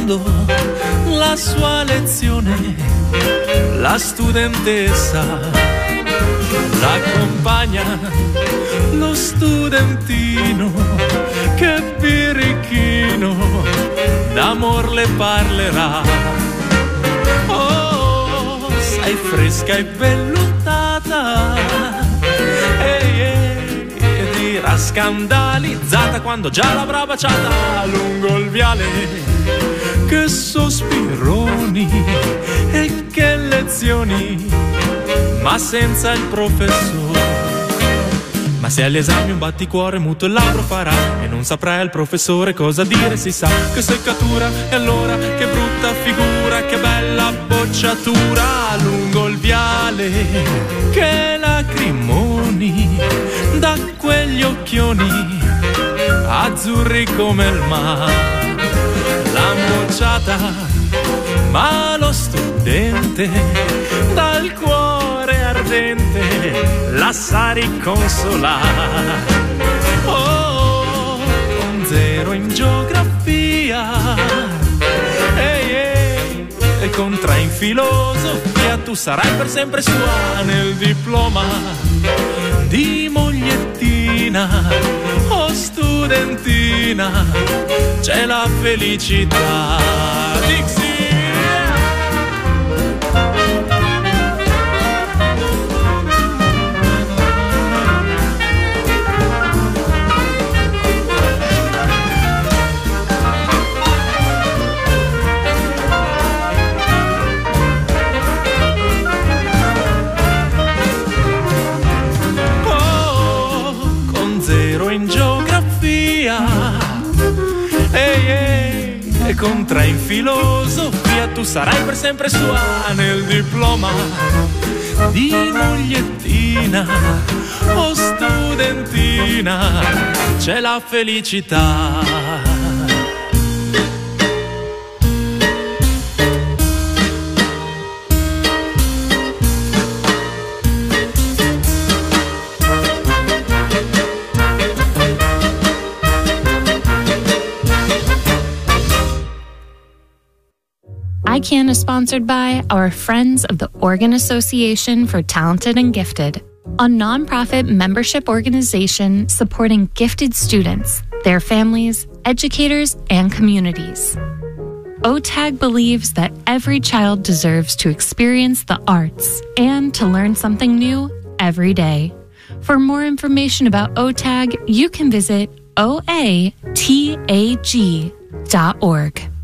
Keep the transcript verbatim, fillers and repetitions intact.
seguendo la sua lezione, la studentessa l'accompagna, lo studentino che birichino d'amor le parlerà. Oh, sei fresca e vellutata, ehi, ehi, e dirà scandalizzata quando già l'avrà baciata lungo il viale. Che sospironi e che lezioni, ma senza il professore. Ma se agli esami un batticuore muto il labbro farà e non saprà il professore cosa dire, si sa che seccatura. E allora che brutta figura, che bella bocciatura lungo il viale. Che lacrimoni da quegli occhioni azzurri come il mare. L'han bocciata, ma lo studente dal cuore ardente la sa riconsolare. Oh, con zero in geografia, ehi, ehi, e con tre in filosofia, tu sarai per sempre sua nel diploma di mogliettina. Oh studentina, c'è la felicità. Dixie! Ehi, ehi, e con tre in filosofia, tu sarai per sempre sua nel diploma di mogliettina. Oh studentina, c'è la felicità. iCan is sponsored by our friends of the Oregon Association for Talented and Gifted, a nonprofit membership organization supporting gifted students, their families, educators, and communities. O T A G believes that every child deserves to experience the arts and to learn something new every day. For more information about O T A G, you can visit O A T A G dot org.